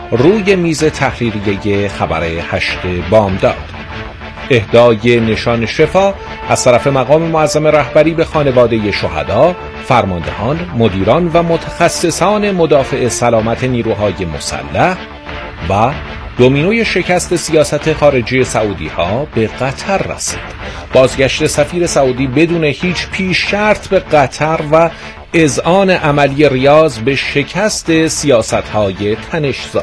روی میز تحریریه خبر 8 بامداد. اهدای نشان شفا از طرف مقام معظم رهبری به خانواده شهدا، فرماندهان، مدیران و متخصصان مدافع سلامت نیروهای مسلح و دومینوی شکست سیاست خارجی سعودی ها به قطر رسید. بازگشت سفیر سعودی بدون هیچ پیش شرط به قطر و اذعان عملی ریاض به شکست سیاست های تنش‌زا.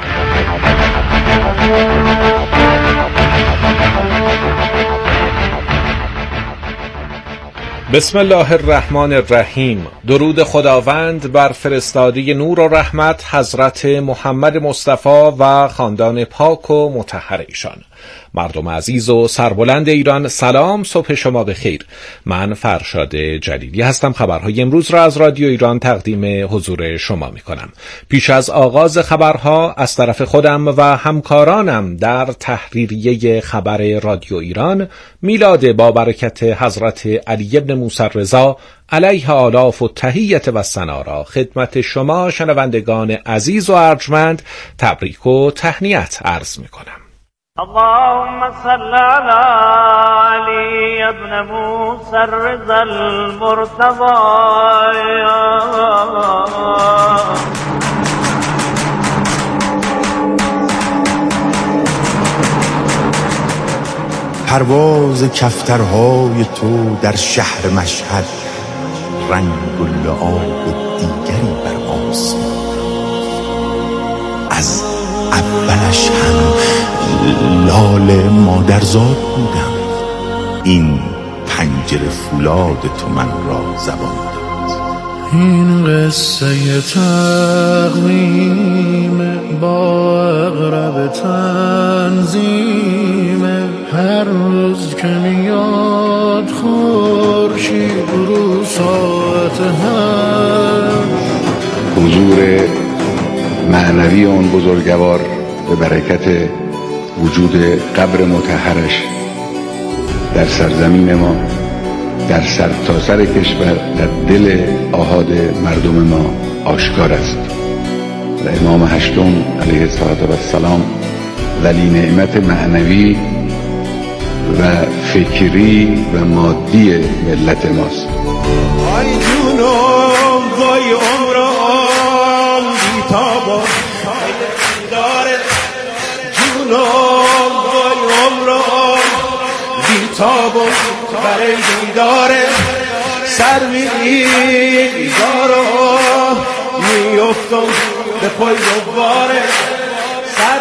بسم الله الرحمن الرحیم. درود خداوند بر فرستاده نور و رحمت حضرت محمد مصطفی و خاندان پاک و مطهر ایشان. مردم عزیز و سربلند ایران، سلام، صبح شما بخیر. من فرشاد جلیلی هستم. خبرهای امروز را از رادیو ایران تقدیم حضور شما می کنم. پیش از آغاز خبرها از طرف خودم و همکارانم در تحریریه خبر رادیو ایران، میلاد با برکت حضرت علی ابن موسی رضا علیه آلاف و تحیت و ثنا را خدمت شما شنوندگان عزیز و ارجمند تبریک و تهنیت عرض می کنم. اللهم صل على علي ابن موسى الرضا المرتضى. پرواز کفترهای تو در شهر مشهد، رنگ و لعاب دیگری بر آسمان. از اولش هم لال مادرزاد بودم، این پنجره فولاد تو من را زبان داد. این قصه تقویم با اقرب تنظیم، هر روز که میاد خورشید رو ساعت هم. حضور معنوی اون بزرگوار به برکت وجود قبر مطهرش در سرزمین ما، در سرتاسر کشور، در دل آحاد مردم ما آشکار است و امام هشتم علیه السلام ولی نعمت معنوی و فکری و مادی ملت ماست. آی جونم وای عمرم بیتابم داره، جونم وای عمرم بیتابم برای دیداره، سر میگذارم میفتم به پای دوباره، سر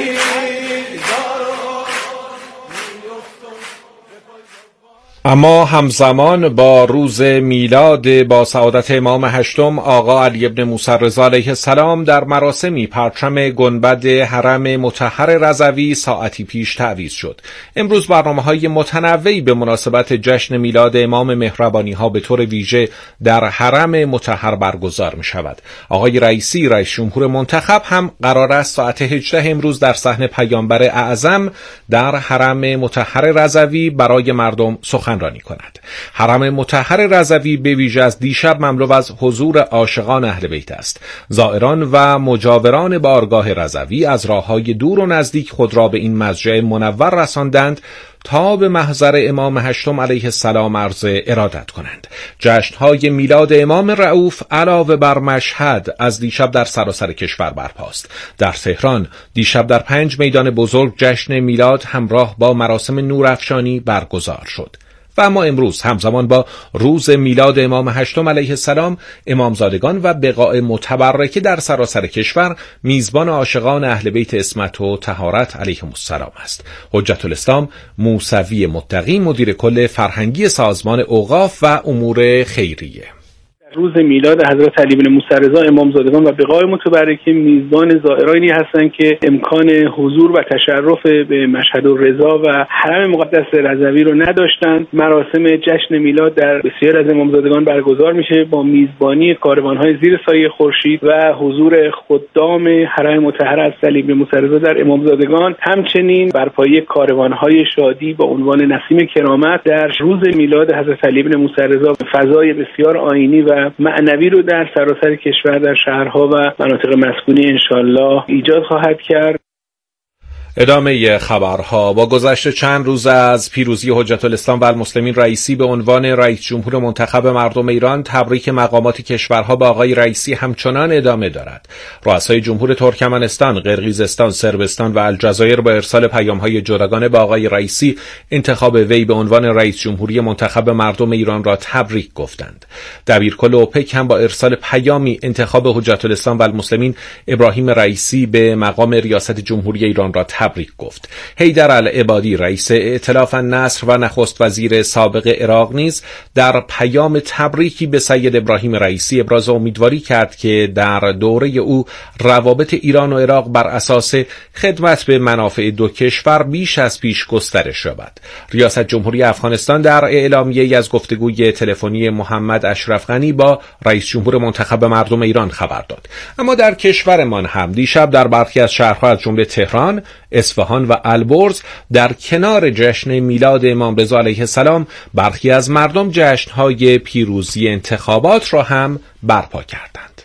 اما همزمان با روز میلاد با سعادت امام هشتم آقا علی ابن موسی رضا علیه السلام در مراسمی پرچم گنبد حرم مطهر رضوی ساعتی پیش تعویض شد. امروز برنامه‌های متنوعی به مناسبت جشن میلاد امام مهربانی ها به طور ویژه در حرم مطهر برگزار می شود. آقای رئیسی رئیس جمهور منتخب هم قرار است ساعت 18 امروز در صحن پیامبر اعظم در حرم مطهر رضوی برای مردم سخنرانی کند. حرم مطهر رضوی به ویژه از دیشب مملو از حضور عاشقان اهل بیت است. زائران و مجاوران بارگاه رضوی از راه‌های دور و نزدیک خود را به این مسجد منور رساندند تا به محضر امام هشتم علیه السلام عرض ارادت کنند. جشن‌های میلاد امام رؤوف علاوه بر مشهد از دیشب در سراسر کشور برپاست. در تهران دیشب در 5 میدان بزرگ جشن میلاد همراه با مراسم نورافشانی برگزار شد. و اما امروز همزمان با روز میلاد امام هشتم علیه السلام، امامزادگان و بقاع متبرکه در سراسر کشور میزبان عاشقان اهل بیت عصمت و طهارت علیهم السلام است. حجت الاسلام موسوی متقی، مدیر کل فرهنگی سازمان اوقاف و امور خیریه، روز میلاد حضرت علی بن موسی رضا امامزادگان و بقاع متبرکه میزبان زائرانی هستند که امکان حضور و تشرف به مشهد الرضا و حرم مقدس رضوی رو نداشتند. مراسم جشن میلاد در بسیار از امامزادگان برگزار میشه با میزبانی کاروان‌های زیر سایه خورشید و حضور خدام حرم مطهر از علی بن موسی رضا در امامزادگان. همچنین برپایی کاروان‌های شادی با عنوان نسیم کرامت در روز میلاد حضرت علی بن موسی رضا فضای بسیار آیینی و و معنوی رو در سراسر کشور، در شهرها و مناطق مسکونی انشالله ایجاد خواهد کرد. ادامه خبرها. با گذشت چند روز از پیروزی حجت الاسلام و المسلمین رئیسی به عنوان رئیس جمهور منتخب مردم ایران، تبریک مقامات کشورها به آقای رئیسی همچنان ادامه دارد. رؤسای جمهور ترکمنستان، قرقیزستان، صربستان و الجزایر با ارسال پیام‌های جداگانه به آقای رئیسی انتخاب وی به عنوان رئیس جمهوری منتخب مردم ایران را تبریک گفتند. دبیرکل اوپک هم با ارسال پیامی انتخاب حجت الاسلام و المسلمین ابراهیم رئیسی به مقام ریاست جمهوری ایران را تبریک گفت. حیدر العبادی رئیس ائتلاف النصر و نخست وزیر سابق عراق نیز در پیام تبریکی به سید ابراهیم رئیسی ابراز امیدواری کرد که در دوره او روابط ایران و عراق بر اساس خدمت به منافع دو کشور بیش از پیش گسترش یابد. ریاست جمهوری افغانستان در اعلامیه‌ای از گفتگوی تلفنی محمد اشرف غنی با رئیس جمهور منتخب مردم ایران خبر داد. اما در کشورمان هم دیشب در برخی از شهرها از جمله تهران، اصفهان و البرز در کنار جشن میلاد امام رضا علیه السلام برخی از مردم جشن‌های پیروزی انتخابات را هم برپا کردند.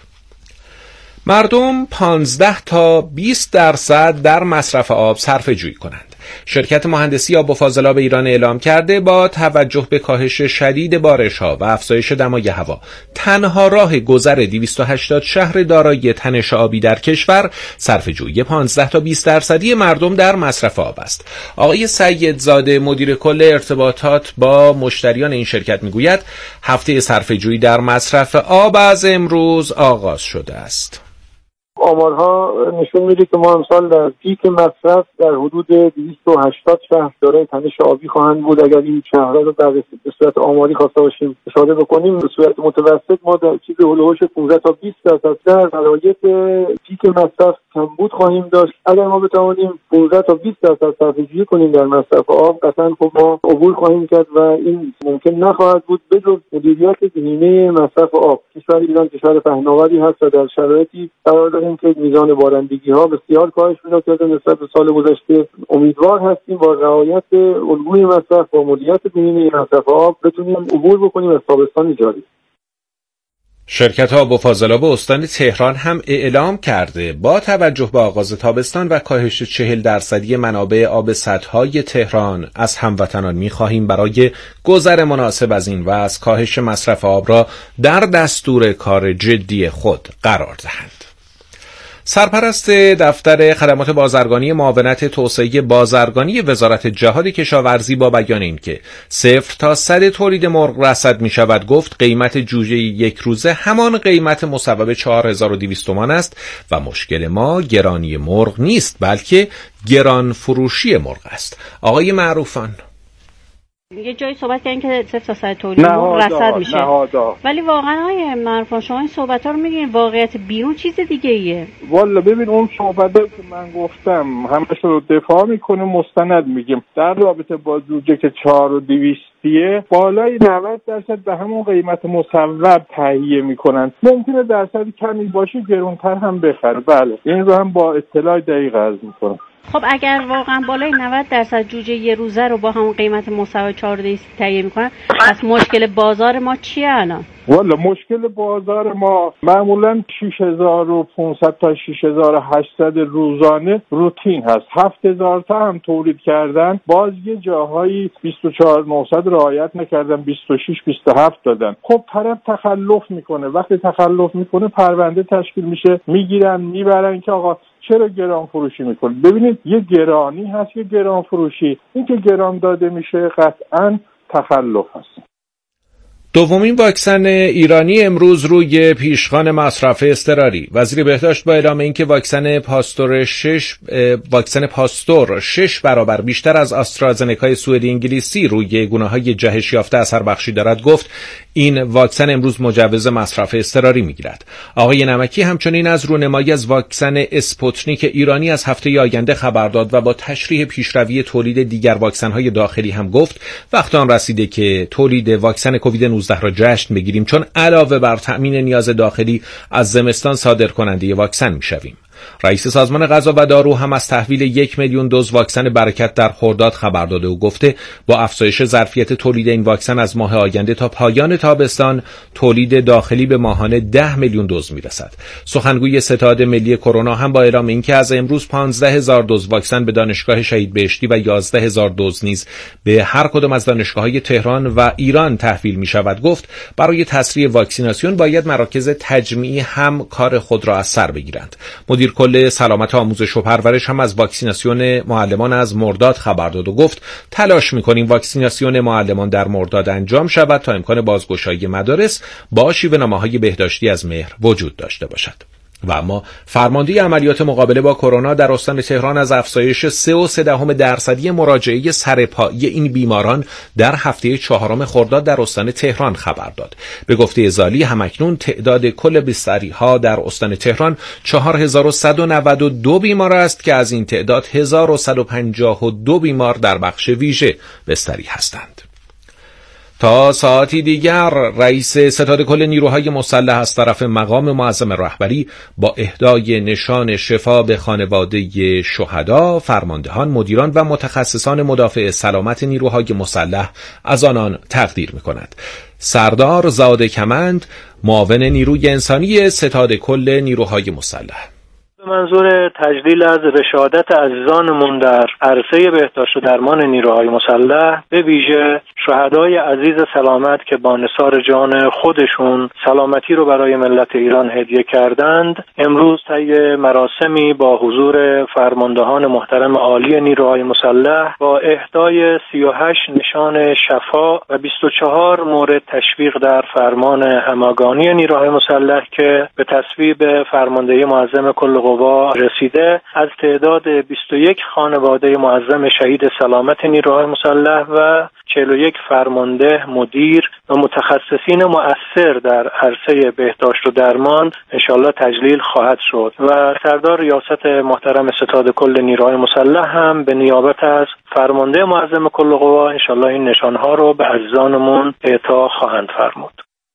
مردم 15 تا 20% در مصرف آب صرفه‌جویی کنند. شرکت مهندسی آب و فاضلاب ایران اعلام کرده با توجه به کاهش شدید بارش‌ها و افزایش دمای هوا، تنها راه گذر 280 شهر دارای تنش آبی در کشور صرفه‌جویی 15 تا 20% مردم در مصرف آب است. آقای سیدزاده مدیر کل ارتباطات با مشتریان این شرکت میگوید هفته صرفه‌جویی در مصرف آب از امروز آغاز شده است. آمارها نشون میده که ما امسال در پیک مصرف در حدود 280 شهر دارای تنش آبی خواهند بود. اگر این شهرها رو به صورت آماری خواسته باشیم اشاره بکنیم، به صورت متوسط ما در چیز هولوش 15 تا 20% در شرایط پیک مصرف کمبود خواهیم داشت. اگر ما بتوانیم 15 تا 20% صرفه‌جویی کنیم در مصرف آب، قطعاً خب ما عبور خواهیم کرد و این ممکن نخواهد بود بجز مدیریت بیمه مصرف آب. کشور ایران کشور پهناوری هست و در شرایطی قرار داریم که میزان بارندگی ها بسیار کاهش پیدا کرده نسبت به سال گذشته. امیدوار هستیم با رعایت الگوی مصرف و مدیریت بیمه مصرف آب بتونیم عبور بکنیم از تابستان جاری. شرکت آب و فاضلاب استان تهران هم اعلام کرده با توجه به آغاز تابستان و کاهش 40% منابع آب سدهای تهران از هموطنان می‌خواهیم برای گذر مناسب از این وضع کاهش مصرف آب را در دستور کار جدی خود قرار دهند. سرپرست دفتر خدمات بازرگانی معاونت توسعه بازرگانی وزارت جهاد کشاورزی با بیان اینکه 0 تا 100 تولید مرغ رصد می شود گفت قیمت جوجه یک روزه همان قیمت مصوب 4200 تومان است و مشکل ما گرانی مرغ نیست بلکه گران فروشی مرغ است. آقای معروفان یه جایی صحبت کردن که 0 تا 100 تولید مرغ رصد میشه، ولی واقعا های معروفان شما این صحبت ها رو میگین، واقعیت بیرون چیز دیگه ایه. والا ببین اون صحبته که من گفتم همش رو دفاع میکنه، مستند میگیم در رابطه با جوجه که 4200 بالای 90% به همون قیمت مصوب تهیه میکنن. ممکنه درصد کمی باشه گرونتر هم بخره. بله این رو هم با اطلاع دقیق عرض میکنم. خب اگر واقعا بالای 90% جوجه یه روزه رو با همون قیمت مصوب 4200 تهیه میکنن، پس مشکل بازار ما چیه الان؟ والا مشکل بازار ما معمولا 6500 تا 6800 روزانه روتین هست. 7000 تا هم تولید کردن، باز یه جاهایی 24900 رعایت نکردن، 26 27 دادن. خب طرف تخلف میکنه، وقتی تخلف میکنه پرونده تشکیل میشه، میگیرن میبرن که آقا چرا گران فروشی میکنه. ببینید یه گرانی هست، یه گران فروشی. این که گران داده میشه قطعاً تخلف هست. دومین واکسن ایرانی امروز روی پیشخوان مصرف اضطراری. وزیر بهداشت با اعلام اینکه واکسن پاستور 6 برابر بیشتر از آسترازنکای سوئدی انگلیسی روی گونه‌های جهش یافته اثر بخشی دارد گفت این واکسن امروز مجوز مصرف اضطراری میگیرد. آقای نمکی همچنین از رونمایی از واکسن اسپوتنیک ایرانی از هفته آینده خبر داد و با تشریح پیشروی تولید دیگر واکسن‌های داخلی هم گفت وقت آن رسیده که تولید واکسن کووید 19 را جشن بگیریم چون علاوه بر تأمین نیاز داخلی از زمستان صادر کننده واکسن میشویم. رئیس سازمان غذا و دارو هم از تحویل 1 میلیون دوز واکسن برکت در خرداد خبر داده و گفته با افزایش ظرفیت تولید این واکسن از ماه آینده تا پایان تابستان تولید داخلی به ماهانه 10 میلیون دوز میرسد. سخنگوی ستاد ملی کرونا هم با اعلام اینکه از امروز 15,000 دوز واکسن به دانشگاه شهید بهشتی و 11,000 دوز نیز به هر کدام از دانشگاه‌های تهران و ایران تحویل می‌شود گفت برای تسریع واکسیناسیون باید مراکز تجمیعی هم کار خود را از سر بگیرند. مدیر کل سلامت آموزش و پرورش هم از واکسیناسیون معلمان از مرداد خبر داد و گفت تلاش می‌کنیم واکسیناسیون معلمان در مرداد انجام شود تا امکان بازگشایی مدارس با شیوه‌نامه‌های بهداشتی از مهر وجود داشته باشد. و اما فرمانده عملیات مقابله با کرونا در استان تهران از افزایش 3.3% مراجعه سرپایی این بیماران در هفته 4 خرداد در استان تهران خبر داد. به گفته ازالی همکنون تعداد کل بستری‌ها در استان تهران 4192 بیمار است که از این تعداد 1152 بیمار در بخش ویژه بستری هستند. تا ساعتی دیگر رئیس ستاد کل نیروهای مسلح از طرف مقام معظم رهبری با اهدای نشان شفا به خانواده شهدا، فرماندهان، مدیران و متخصصان مدافع سلامت نیروهای مسلح از آنان تقدیر می‌کند. سردار زاده کمند، معاون نیروی انسانی ستاد کل نیروهای مسلح: منظور تجلیل از رشادت عزیزانمون در عرصه بهداشت و درمان نیروهای مسلح، به ویژه شهدای عزیز سلامت که با نثار جان خودشون سلامتی رو برای ملت ایران هدیه کردند، امروز طی مراسمی با حضور فرماندهان محترم عالی نیروهای مسلح با اهدای 38 نشان شفا و 24 مورد تشویق در فرمان همگانی نیروهای مسلح که به تصویب فرماندهی معظم کل قوا رسیده، از تعداد 21 خانواده معظم شهید سلامت نیروهای مسلح و 41 فرمانده، مدیر و متخصصین مؤثر در عرصه بهداشت و درمان انشالله تجلیل خواهد شد و سردار ریاست محترم ستاد کل نیروهای مسلح هم به نیابت از فرمانده معظم کل قوا انشالله این نشانها رو به عزیزانمون اعطا خواهند فرمود.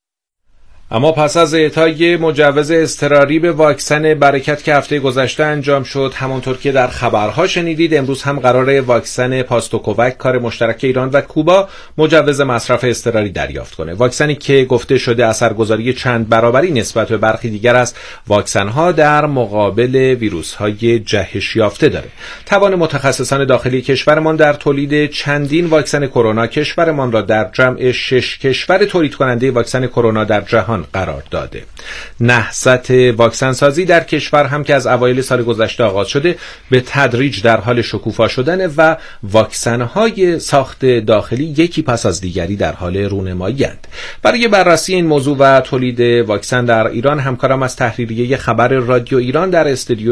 اما پس از اعطای مجوز اضطراری به واکسن برکت که هفته گذشته انجام شد، همانطور که در خبرها شنیدید امروز هم قراره واکسن پاستوکووک کار مشترک ایران و کوبا مجوز مصرف اضطراری دریافت کنه. واکسنی که گفته شده اثرگذاری چند برابری نسبت به برخی دیگر از واکسن‌ها در مقابل ویروس‌های جهش یافته داره. توان متخصصان داخلی کشورمان در تولید چندین واکسن کرونا کشورمان را در جمع 6 کشور تولید کننده واکسن کرونا در جهان قرار داده. نهضت واکسن سازی در کشور هم که از اوایل سال گذشته آغاز شده به تدریج در حال شکوفا شدن و واکسن‌های ساخت داخلی یکی پس از دیگری در حال رونمایی‌اند. برای بررسی این موضوع و تولید واکسن در ایران همکارم از تحریریه خبر رادیو ایران در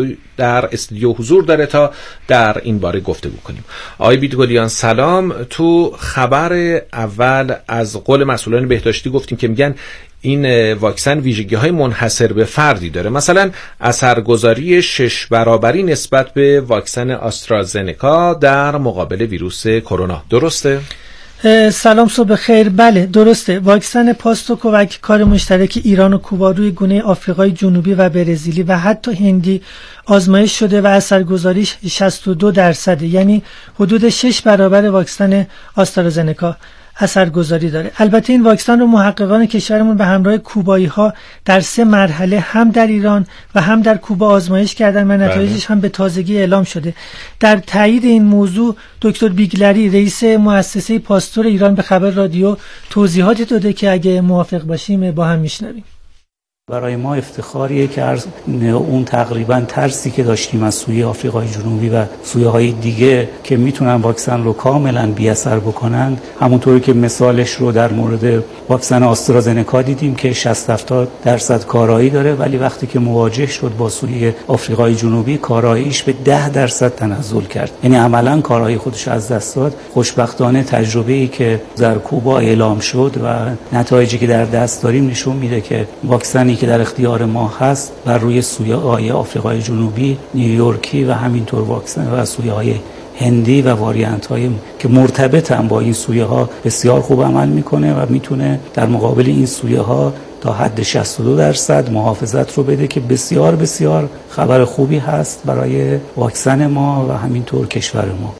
استودیو حضور داره تا در این باره گفتگو کنیم. آقای بیدگلیان سلام. تو خبر اول از قول مسئولان بهداشتی گفتیم که میگن این واکسن ویژگی‌های منحصر به فردی داره، مثلا اثرگذاری 6 برابری نسبت به واکسن آسترازنکا در مقابل ویروس کرونا. درسته؟ سلام، صبح خیر. بله درسته. واکسن پاستوکووک کار مشترک ایران و کوبا روی گونه آفریقای جنوبی و برزیلی و حتی هندی آزمایش شده و اثرگذاریش 62%، یعنی حدود 6 برابر واکسن آسترازنکا اثرگذاری داره. البته این واکسن رو محققان کشورمون به همراه کوبایی ها در 3 مرحله هم در ایران و هم در کوبا آزمایش کردن و نتایجش هم به تازگی اعلام شده. در تایید این موضوع دکتر بیگلری رئیس مؤسسه پاستور ایران به خبر رادیو توضیحاتی داده که اگه موافق باشیم با هم میشنویم. برای ما افتخاریه که اون تقریبا ترسی که داشتیم از سوی آفریقای جنوبی و سویه‌های دیگه که میتونن واکسن رو کاملا بی اثر بکنند، همونطوری که مثالش رو در مورد واکسن آسترازنکا دیدیم که 60-70% کارایی داره، ولی وقتی که مواجه شد با سوی آفریقای جنوبی کاراییش به 10% تنزل کرد، یعنی عملا کارایی خودش از دست داد. خوشبختانه تجربه‌ای که در کوبا اعلام شد و نتایجی که در دست داریم نشون میده که واکسنی که در اختیار ما هست بر روی سویه‌های آفریقای جنوبی، نیویورکی و همینطور واکسن و سویه‌های هندی و واریانت‌های که مرتبطن با این سویه‌ها بسیار خوب عمل میکنه و میتونه در مقابل این سویه‌ها تا حد 62% محافظت رو بده که بسیار بسیار خبر خوبی هست برای واکسن ما و همینطور کشور ما.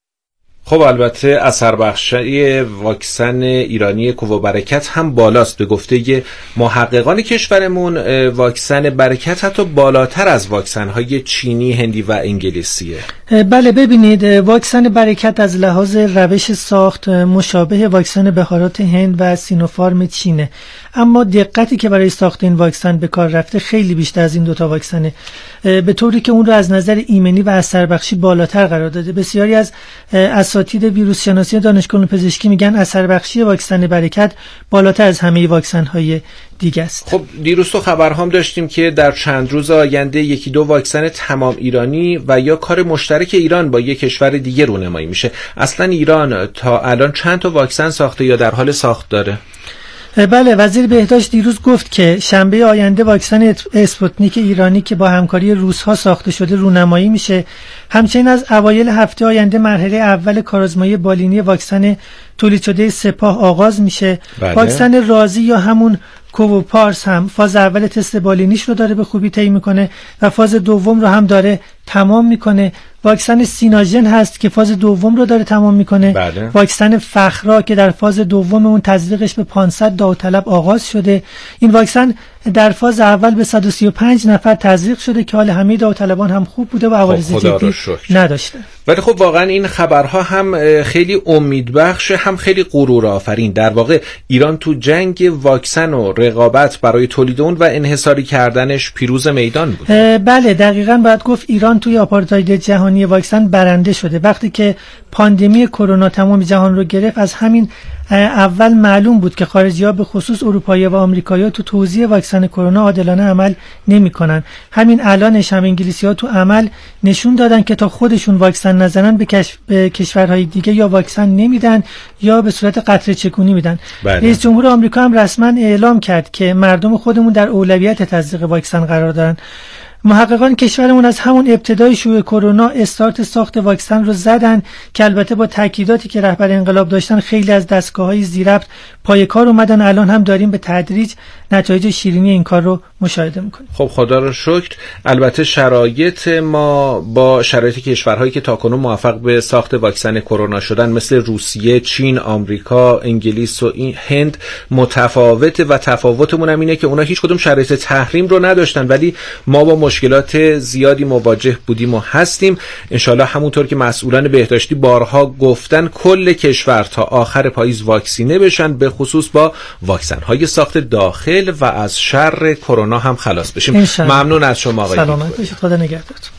خب البته اثر بخشی واکسن ایرانی کووبرکت هم بالاست. به گفته محققان کشورمون واکسن برکت حتی بالاتر از واکسن‌های چینی، هندی و انگلیسیه. بله ببینید، واکسن برکت از لحاظ روش ساخت مشابه واکسن بهارات هند و سینوفارم چینه، اما دقتی که برای ساخت این واکسن به کار رفته خیلی بیشتر از این دوتا واکسنه، به طوری که اون رو از نظر ایمنی و اثر بخشی بالاتر قرار داده. بسیاری از اساتید ویروس شناسی دانشگاه پزشکی میگن اثر بخشی واکسن برکت بالاتر از همه واکسن‌های دیگه است. خب دیروز تو خبرهام داشتیم که در چند روز آینده یکی دو واکسن تمام ایرانی و یا کار مشترک ایران با یک کشور دیگه رونمایی میشه. اصلا ایران تا الان چند تا واکسن ساخته یا در حال ساخت داره؟ بله، وزیر بهداشت دیروز گفت که شنبه آینده واکسن اسپوتنیک ایرانی که با همکاری روس‌ها ساخته شده رونمایی میشه. همچنین از اوایل هفته آینده مرحله اول کارآزمایی بالینی واکسن تولید شده سپاه آغاز میشه. بله. واکسن رازی یا همون کووپارس هم فاز اول تست بالینیش رو داره به خوبی طی میکنه و فاز دوم رو هم داره تمام میکنه. واکسن سیناژن هست که فاز دوم رو داره تمام میکنه. بله. واکسن فخرا که در فاز دوم اون تزریقش به 500 داوطلب آغاز شده. این واکسن در فاز اول به 135 نفر تزریق شده که حال همه داوطلبان هم خوب بوده و عوارض جدی نداشته. ولی خب واقعا این خبرها هم خیلی امیدبخش، هم خیلی غرور آفرین. در واقع ایران تو جنگ واکسن و رقابت برای تولید اون و انحصاری کردنش پیروز میدان بود. بله دقیقاً باید گفت ایران توی آپارتاید جهانی واکسن برنده شده. وقتی که پاندمی کرونا تمام جهان رو گرفت، از همین اول معلوم بود که خارجی‌ها به خصوص اروپایی‌ها و آمریکایی‌ها تو توزیع واکسن کرونا عادلانه عمل نمی‌کنن. همین الانش هم انگلیسی‌ها تو عمل نشون دادن که تا خودشون واکسن نزنن به کشورهای دیگه یا واکسن نمیدن یا به صورت قطره چکونی میدن. رئیس جمهور آمریکا هم رسما اعلام کرد که مردم خودمون در اولویت تزریق واکسن قرار دارن. محققان کشورمون از همون ابتدای شیوع کرونا استارت ساخت واکسن رو زدن که البته با تاکیداتی که رهبر انقلاب داشتن خیلی از دستگاه‌های ذی‌ربط پای کار اومدن. الان هم داریم به تدریج نتایج شیرینی این کار رو مشاهده میکنیم. خب خدا رو شکر. البته شرایط ما با شرایط کشورهایی که تاکنون موفق به ساخت واکسن کرونا شدن مثل روسیه، چین، آمریکا، انگلیس و هند متفاوته و تفاوتمون هم اینه که اونا هیچ کدوم شرایط تحریم رو نداشتن، ولی ما با مشکلات زیادی مواجه بودیم و هستیم. انشالله همونطور که مسئولان بهداشتی بارها گفتن کل کشور تا آخر پاییز واکسینه بشن، به خصوص با واکسن‌های ساخت داخل و از شر کرونا هم خلاص بشیم. ممنون از شما آقای. سلامت باشید. خدا نگهدارتون.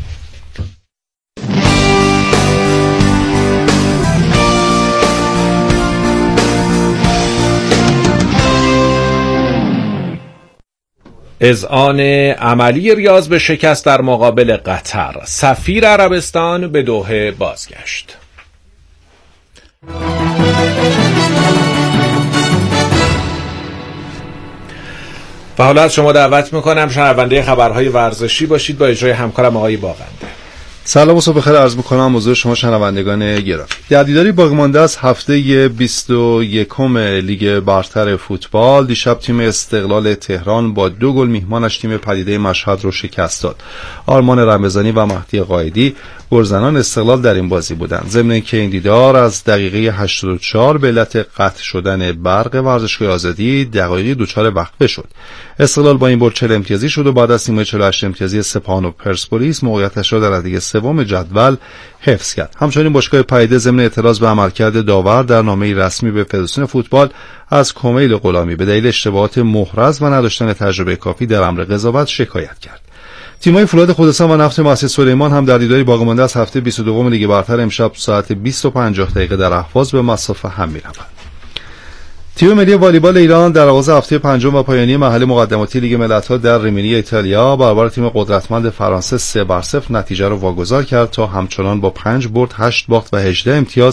اذعان عملی ریاض به شکست در مقابل قطر. سفیر عربستان به دوحه بازگشت. و حالا از شما دعوت میکنم شنونده خبرهای ورزشی باشید با اجرای همکارم آقای باغنده. سلام و صبح بخیر عرض می‌کنم حضور شما شنوندگان گرامی. در دیداری باقی مانده از هفته 21 لیگ برتر فوتبال، دیشب تیم استقلال تهران با 2 گل میهمانش تیم پدیده مشهد رو شکست داد. آرمان رمضانی و مهدی قائدی گلزنان استقلال در این بازی بودند. ضمن اینکه این دیدار از دقیقه 84 به علت قطع شدن برق ورزشگاه آزادی دقایقی دچار وقفه شد. استقلال با این برد 40 امتیازی شد و بعد از تیم 48 امتیازی سپاهان و پرسپولیس موقعیتش را در ردیف سوم جدول حفظ کرد. همچنین باشگاه پدیده ضمن اعتراض به عملکرد داور در نامه رسمی به فدراسیون فوتبال از کمیل غلامی به دلیل اشتباهات محرز و نداشتن تجربه کافی در امر قضاوت شکایت کرد. تیم‌های فولاد خراسان و نفت مسجد سلیمان هم در دیداری باقی مانده از هفته 22 لیگ برتر امشب ساعت 20:50 در اهواز به مصاف هم می‌روند. تیم ملی والیبال ایران در آغاز هفته پنجم و پایانی مرحله مقدماتی لیگ ملت‌ها در ریمینی ایتالیا برابر تیم قدرتمند فرانسه 3-0 نتیجه را واگذار کرد تا همچنان با 5 برد، 8 باخت و 18 امتیاز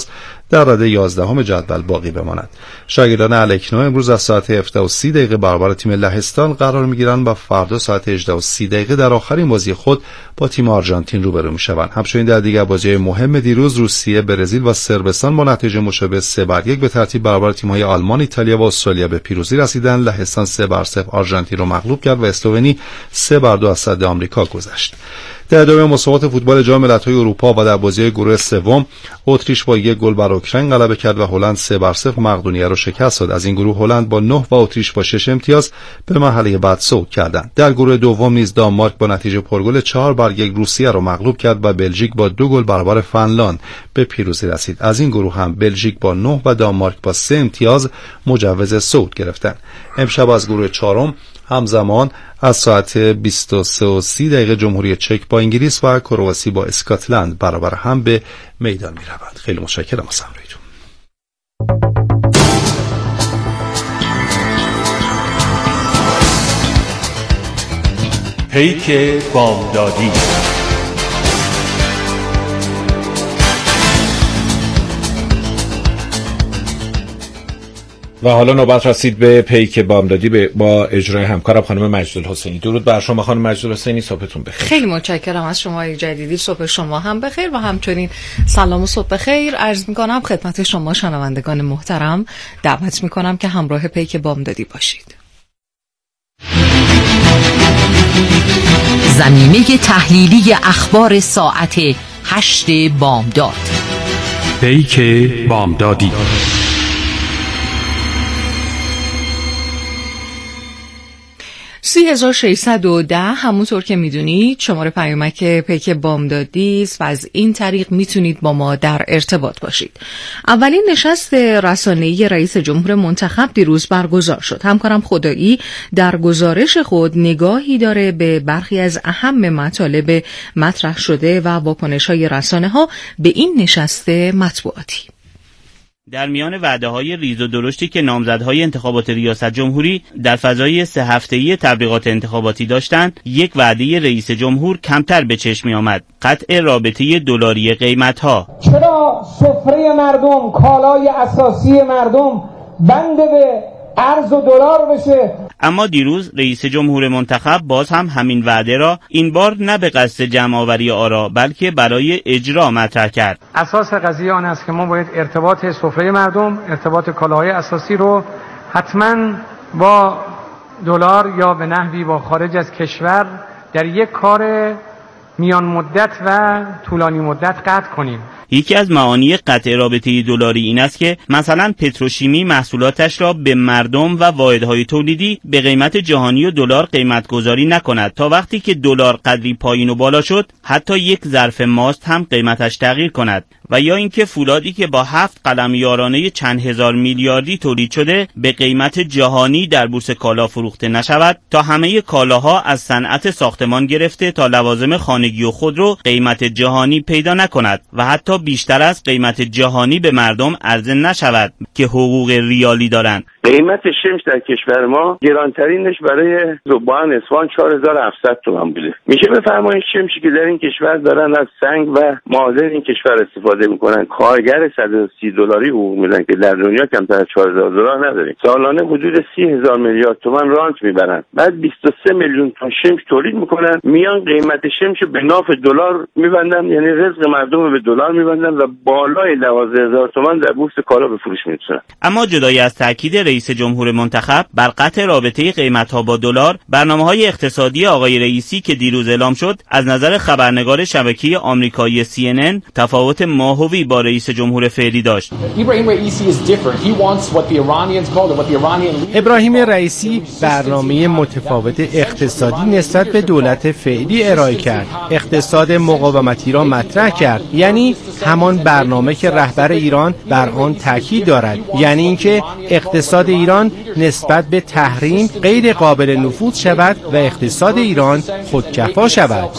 در رده 11 جدول باقی بماند. شاگردان الکنو امروز از ساعت 17:30 برابر تیم لهستان قرار می‌گیرند و فردا ساعت 18:30 در آخرین بازی خود با تیم آرژانتین روبرو می‌شوند. همچنین در دیگر بازی مهم دیروز روسیه، برزیل و صربستان با نتیجه مشابه 3-1 به ترتیب برابر تیم‌های آلمان، ایتالیا و استرالیا به پیروزی رسیدند. لهستان 3-0 آرژانتین را مغلوب کرد و اسلوونی 3-2 از صد آمریکا گذشت. در ادامه مسابقات فوتبال جام ملت‌های اروپا و در بازی گروه سوم اتریش با 1 گل بر اوکراین غلبه کرد و هلند 3-0 مقدونیه را شکست داد. از این گروه هلند با 9 و اتریش با 6 امتیاز به مرحله بعد صعود کردند. در گروه دوم نیز دانمارک با نتیجه پرگل 4-1 روسیه را مغلوب کرد و بلژیک با 2 گل برابر فنلاند به پیروزی رسید. از این گروه هم بلژیک با 9 و دانمارک با 3 امتیاز مجوز صعود گرفتند. امشب از گروه چهارم همزمان از ساعت 23:30 جمهوری چک با انگلیس و کرواسی با اسکاتلند برابر هم به میدان می روند. خیلی متشکرم از همراهیتون. پیک بامدادی. و حالا نوبت رسید به پیک بامدادی با اجرای همکارم خانم مجدالحسینی. درود بر شما خانم مجدالحسینی، صبحتون بخیر. خیلی متشکرم از شما جدیدی، صبح شما هم بخیر و همچنین سلام و صبح بخیر عرض می‌کنم خدمت شما شنوندگان محترم. دعوت می‌کنم که همراه پیک بامدادی باشید. زمینه تحلیلی اخبار ساعت 8 بامداد. پیک بامدادی. 3610 همونطور که میدونید شماره پیامک پیک بامدادی است و از این طریق میتونید با ما در ارتباط باشید. اولین نشست رسانه‌ای رئیس جمهور منتخب دیروز برگزار شد. همکارم خدایی در گزارش خود نگاهی داره به برخی از اهم مطالب مطرح شده و واکنش‌های رسانه‌ها به این نشست مطبوعاتی. در میان وعده‌های ریز و درشتی که نامزدهای انتخابات ریاست جمهوری در فضای 3 هفته‌ای تبلیغات انتخاباتی داشتند، یک وعده رئیس جمهور کمتر به چشم می‌آمد: قطع رابطه دلاری قیمت‌ها. چرا سفره مردم، کالای اساسی مردم بند به ارز و دلار بشه؟ اما دیروز رئیس جمهور منتخب باز هم همین وعده را این بار نه به قصد جمع‌آوری آرا بلکه برای اجرا مطرح کرد. اساس قضیه آن است که ما باید ارتباط سفره مردم، ارتباط کالاهای اساسی رو حتما با دلار یا به نحوی با خارج از کشور در یک کار میان مدت و طولانی مدت قطع کنیم. یکی از معانی قطع رابطه دلاری این است که مثلا پتروشیمی محصولاتش را به مردم و واحدهای تولیدی به قیمت جهانی و دلار قیمت گذاری نکند تا وقتی که دلار قدری پایین و بالا شد حتی یک ظرف ماست هم قیمتش تغییر کند، و یا اینکه فولادی که با 7 قلم یارانه چند هزار میلیاردی تولید شده به قیمت جهانی در بورس کالا فروخته نشود تا همه کالاها از صنعت ساختمان گرفته تا لوازم خانگی و خودرو قیمت جهانی پیدا نکند و حتی بیشتر از قیمت جهانی به مردم عرضه نشود که حقوق ریالی دارند. قیمت شمش در کشور ما گرانترینش برای ذوبان اصفهان 4700 تومان بوده. میشه بفرمایید شمشی که در این کشور دارن از سنگ و معادن این کشور استفاده میکنن، کارگر $130 حقوق میدن که در دنیا کمتر از $4000 نداریم. سالانه حدود 30,000 میلیارد تومان رانت میبرن. بعد 23 میلیون تن شمش تولید میکنن، میان قیمت شمش به ناف دلار میبندن، یعنی رزق مردم رو به دلار میبندن و بالای 12000 تومان در بورس کالا به فروش میرسونن. اما جدای از تاکید رئیس جمهور منتخب بر قطع رابطه قیمت‌ها با دلار، برنامه‌های اقتصادی آقای رئیسی که دیروز اعلام شد از نظر خبرنگار شبکه آمریکایی CNN تفاوت ماهوی با رئیس جمهور فعلی داشت. ابراهیم رئیسی برنامه متفاوت اقتصادی نسبت به دولت فعلی ارائه کرد. اقتصاد مقاومتی را مطرح کرد، یعنی همان برنامه که رهبر ایران بر آن تاکید دارد، یعنی اینکه اقتصاد اقتصاد ایران نسبت به تحریم غیر قابل نفوذ شود و اقتصاد ایران خودکفا شود.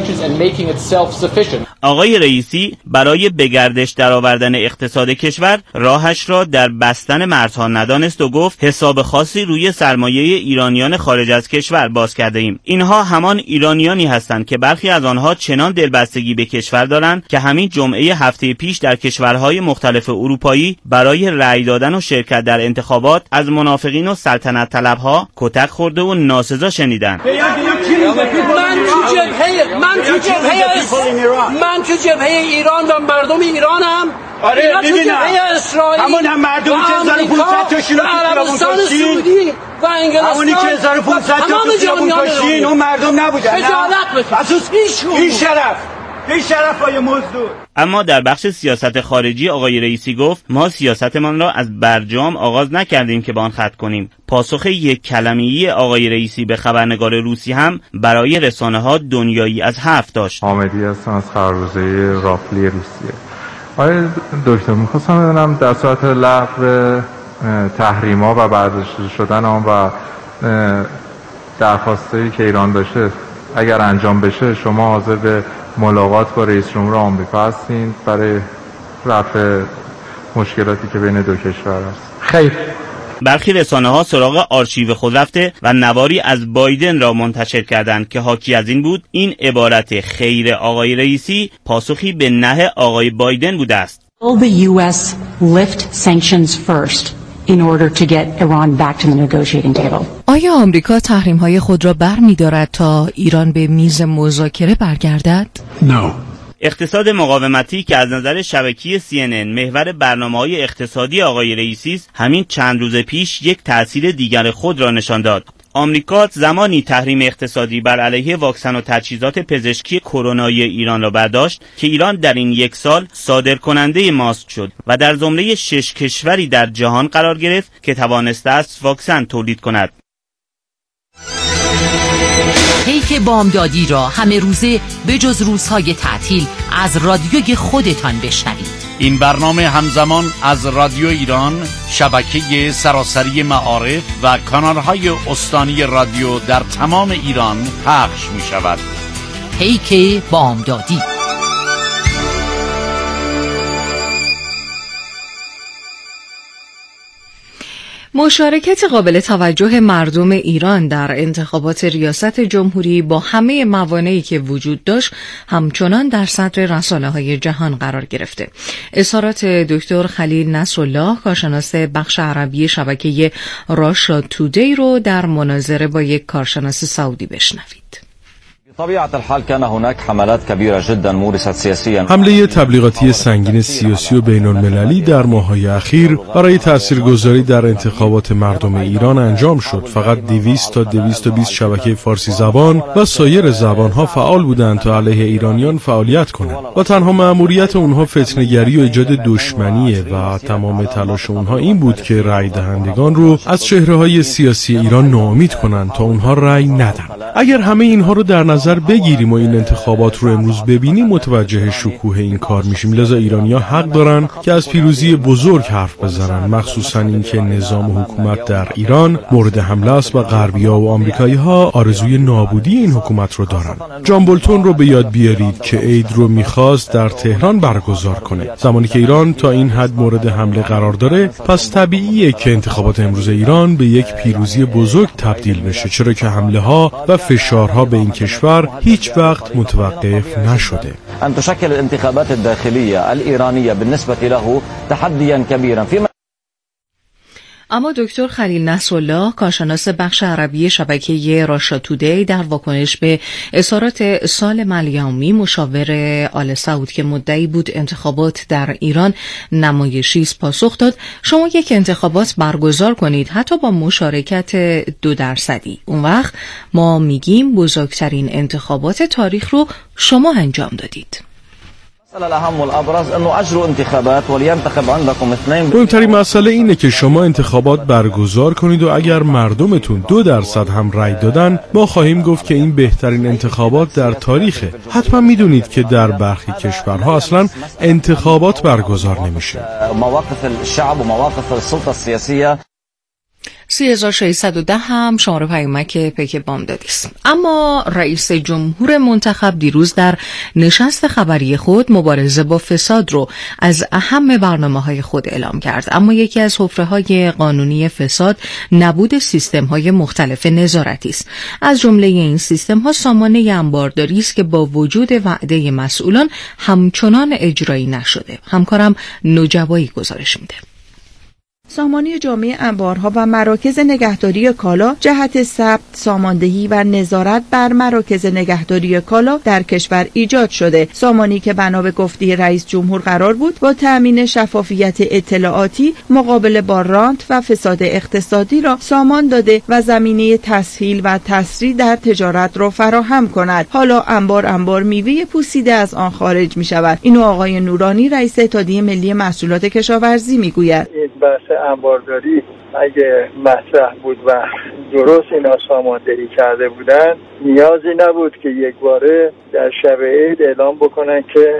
آقای رئیسی برای به گردش درآوردن اقتصاد کشور راهش را در بستن مرزها ندانست و گفت حساب خاصی روی سرمایه ایرانیان خارج از کشور باز کرده ایم. اینها همان ایرانیانی هستند که برخی از آنها چنان دلبستگی به کشور دارند که همین جمعه هفته پیش در کشورهای مختلف اروپایی برای رأی دادن و شرکت در انتخابات از منافقین و سلطنت طلبها کتک خورده و ناسزا شنیدند. من تو جبهه ایران و مردم ایرانم. آره ببینم همون هم مردم که 1500 تاشون رو عربستان سعودی و انگلستان همونی که 1500 تا خیابون کشتین اون مردم نبودن. خجالت بکش. این شرف های مزدور. اما در بخش سیاست خارجی آقای رئیسی گفت ما سیاستمان را از برجام آغاز نکردیم که با آن ختم کنیم. پاسخ یک کلمه‌ای آقای رئیسی به خبرنگار روسی هم برای رسانه‌ها دنیایی از حرف داشت. حامدی هستم از خبرروزه رافلی روسیه. آقای دکتر می‌خواستم بدونم در صورت لغو تحریم‌ها و برداشته شدن آن و درخواستی که ایران داشته اگر انجام بشه شما حاضر به ملاقات با رئیس جمهور آمریکا هستین برای رفع مشکلاتی که بین دو کشور است؟ خیر. برخی رسانه‌ها سراغ آرشیو خود رفته و نواری از بایدن را منتشر کردند که حاکی از این بود این عبارت خیر آقای رئیسی پاسخی به نه آقای بایدن بوده است. The US lift sanctions first in order to get Iran back to the negotiating table. آیا آمریکا تحریم‌های خود را برمی‌دارد تا ایران به میز مذاکره برگردد؟ No. اقتصاد مقاومتی که از نظر شبکه CNN محور برنامه‌های اقتصادی آقای رئیسی است، همین چند روز پیش یک تأثیر دیگر خود را نشان داد. آمریکا زمانی تحریم اقتصادی بر علیه واکسن و تجهیزات پزشکی کرونایی ایران را برداشت که ایران در این یک سال صادرکننده ماسک شد و در زمره 6 کشوری در جهان قرار گرفت که توانسته است واکسن تولید کند. پیک بامدادی را همه روزه بجز روزهای تعطیل از رادیوی خودتان بشنوید. این برنامه همزمان از رادیو ایران، شبکه سراسری معارف و کانالهای استانی رادیو در تمام ایران پخش می شود. پیک بامدادی. مشارکت قابل توجه مردم ایران در انتخابات ریاست جمهوری با همه موانعی که وجود داشت همچنان در صدر رسانه‌های جهان قرار گرفته. اظهارات دکتر خلیل نصرالله کارشناس بخش عربی شبکه راشا تودی رو در مناظره با یک کارشناس سعودی بشنوید. حمله تبلیغاتی سنگین سیاسی و بین‌المللی در ماه‌های اخیر برای تاثیرگذاری در انتخابات مردم ایران انجام شد. فقط 200 تا 220 شبکه فارسی زبان و سایر زبان‌ها فعال بودند تا علیه ایرانیان فعالیت کنند و تنها مأموریت اونها فتنه‌گری و ایجاد دشمنیه و تمام تلاش اونها این بود که رأی دهندگان رو از چهره‌های سیاسی ایران ناامید کنند تا اونها رأی ندن. اگر همه اینها رو در نظر بگیریم و این انتخابات رو امروز ببینیم متوجه شکوه این کار میشیم. لذا ایرانی‌ها حق دارن که از پیروزی بزرگ حرف بزنن، مخصوصا اینکه نظام و حکومت در ایران مورد حمله است و غربی‌ها و آمریکایی‌ها آرزوی نابودی این حکومت رو دارن. جان بولتون رو به یاد بیارید که عید رو می‌خواست در تهران برگزار کنه. زمانی که ایران تا این حد مورد حمله قرار داره، پس طبیعیه که انتخابات امروز ایران به یک پیروزی بزرگ تبدیل بشه، چرا که حمله‌ها و فشارها به این کشور هیچ وقت متوقف نشده. أن تشكل الانتخابات الداخلية الإيرانية بالنسبة له تحديا كبيرا. اما دکتر خلیل نصرالله کارشناس بخش عربی شبکه راشا تودی در واکنش به اظهارات سالم الیومی مشاور آل سعود که مدعی بود انتخابات در ایران نمایشی است پاسخ داد: شما یک انتخابات برگزار کنید حتی با مشارکت 2%. اون وقت ما میگیم بزرگترین انتخابات تاریخ رو شما انجام دادید. مهمترین مسئله اینه که شما انتخابات برگزار کنید و اگر مردمتون 2% هم رأی دادن ما خواهیم گفت که این بهترین انتخابات در تاریخه. حتما میدونید که در برخی کشورها اصلا انتخابات برگزار نمیشه. 3610 هم شماره پیامک پیک بامدادی است. اما رئیس جمهور منتخب دیروز در نشست خبری خود مبارزه با فساد رو از اهم برنامه‌های خود اعلام کرد. اما یکی از حفره‌های قانونی فساد نبود سیستم‌های مختلف نظارتی است. از جمله این سیستم‌ها سامانه انبارداری است که با وجود وعده مسئولان همچنان اجرایی نشده. همکارم نجوایی گزارش میده. سامانه جامع انبارها و مراکز نگهداری کالا جهت ثبت، ساماندهی و نظارت بر مراکز نگهداری کالا در کشور ایجاد شده. سامانه‌ای که بنا به گفته رئیس جمهور قرار بود با تأمین شفافیت اطلاعاتی مقابله با رانت و فساد اقتصادی را سامان داده و زمینه تسهیل و تسریع در تجارت را فراهم کند. حالا انبار میوه پوسیده از آن خارج می شود. اینو آقای نورانی رئیس اتحادیه ملی محصولات کشاورزی میگوید. انبارداری اگه مطرح بود و درست اینا ساماندهی کرده بودن نیازی نبود که یک باره در شب عید اعلام بکنن که